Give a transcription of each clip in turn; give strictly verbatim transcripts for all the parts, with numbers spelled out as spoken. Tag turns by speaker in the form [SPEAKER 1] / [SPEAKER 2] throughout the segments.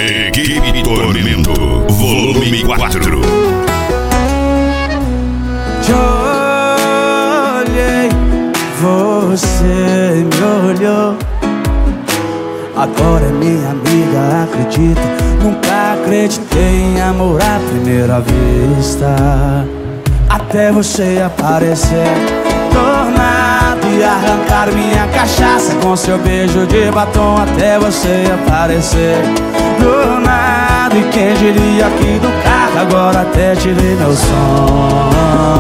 [SPEAKER 1] Equipe Tormento, volume quatro.
[SPEAKER 2] Te olhei, você me olhou. Agora é minha amiga, acredita. Nunca acreditei em amor à primeira vista, até você aparecer do nada e arrancar minha cachaça com seu beijo de batom. Até você aparecer do nada, e quem diria que do carro agora até tirei meu som.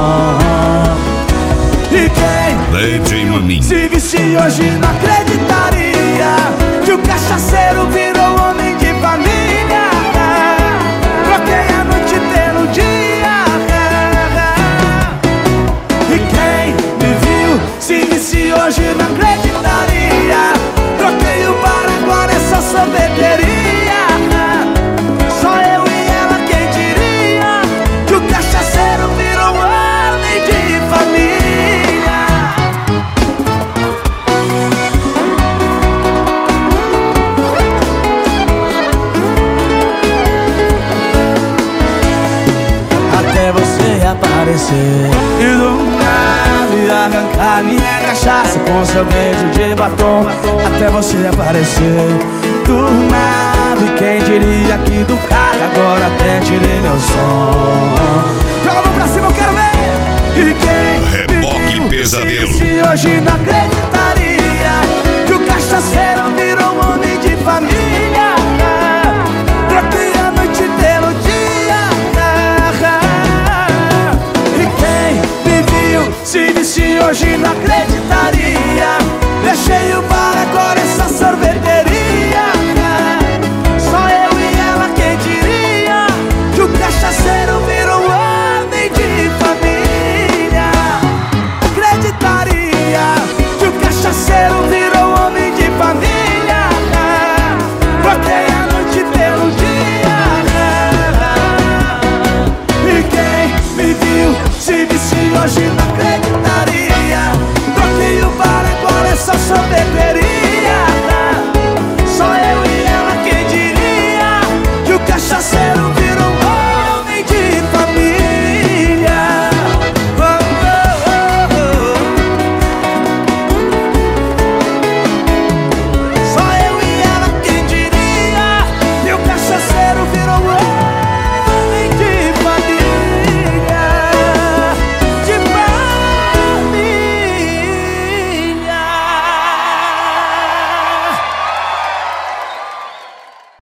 [SPEAKER 2] E quem
[SPEAKER 1] D J Maminho
[SPEAKER 2] se visse hoje não acreditaria que o cachaceiro virou homem de família. Troquei a noite pelo dia. E quem me viu se visse hoje não acreditaria. Troquei o bar, agora é só sorveteria. Só eu e ela, quem diria que o cachaceiro virou homem de família. Até você aparecer e do nada arrancar minha cachaça com seu beijo de batom. Até você aparecer do nada, e quem diria que do carro agora até tirei meu som. Joga a mão pra cima, eu quero ver. E quem
[SPEAKER 1] Reboque Pesadelo.
[SPEAKER 2] se hoje não acreditaria que o cachaceiro virou homem de família. Troquei a noite pelo dia. E quem me viu se disse hoje não acredita.